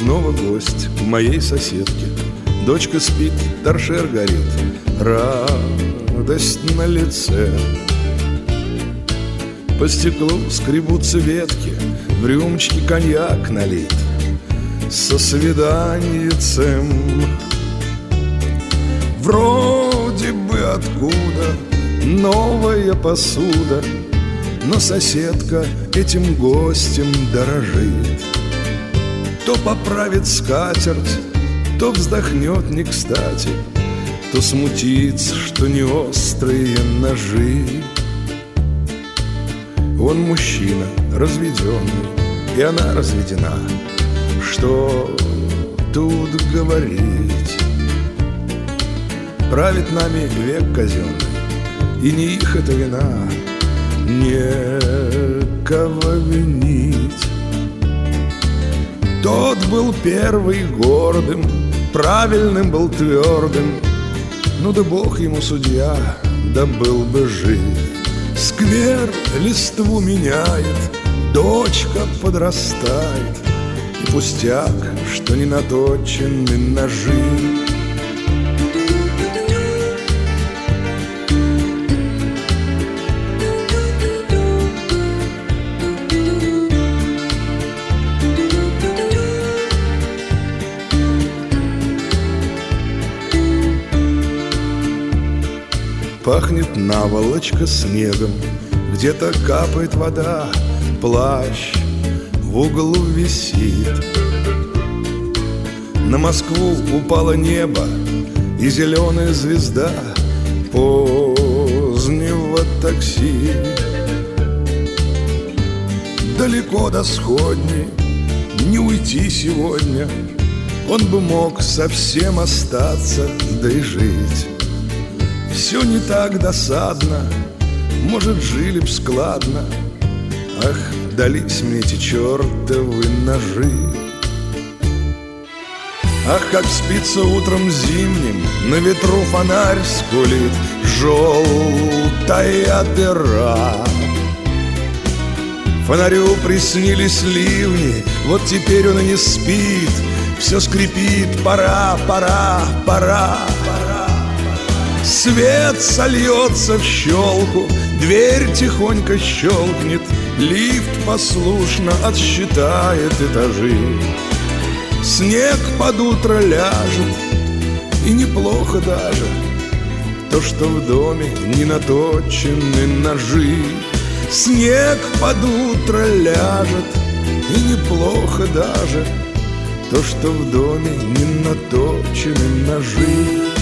снова гость у моей соседки. Дочка спит, торшер горит, радость на лице. По стеклу скребутся ветки, в рюмочке коньяк налит со свиданьицем. Вроде бы откуда новая посуда, но соседка этим гостем дорожит. То поправит скатерть, то вздохнет не кстати, то смутится, что не острые ножи. Он мужчина разведенный, и она разведена. Что тут говорить? Правит нами век казенный, и не их это вина, некого винить. Тот был первый гордым, правильным был твердым, ну да Бог ему судья, да был бы жив. Сквер листву меняет, дочка подрастает, и пустяк, что не наточены ножи. Пахнет наволочка снегом, где-то капает вода, плащ в углу висит. На Москву упало небо и зеленая звезда позднего такси. Далеко до сходней не уйти сегодня, он бы мог совсем остаться, да и жить. Все не так досадно, может, жили б складно. Ах, дались мне эти чертовы ножи. Ах, как спится утром зимним, на ветру фонарь скулит, желтая дыра. Фонарю приснились ливни, вот теперь он и не спит, все скрипит, пора, пора, пора, пора. Свет сольется в щелку, дверь тихонько щелкнет, лифт послушно отсчитает этажи. Снег под утро ляжет, и неплохо даже то, что в доме не наточены ножи. Снег под утро ляжет, и неплохо даже то, что в доме не наточены ножи.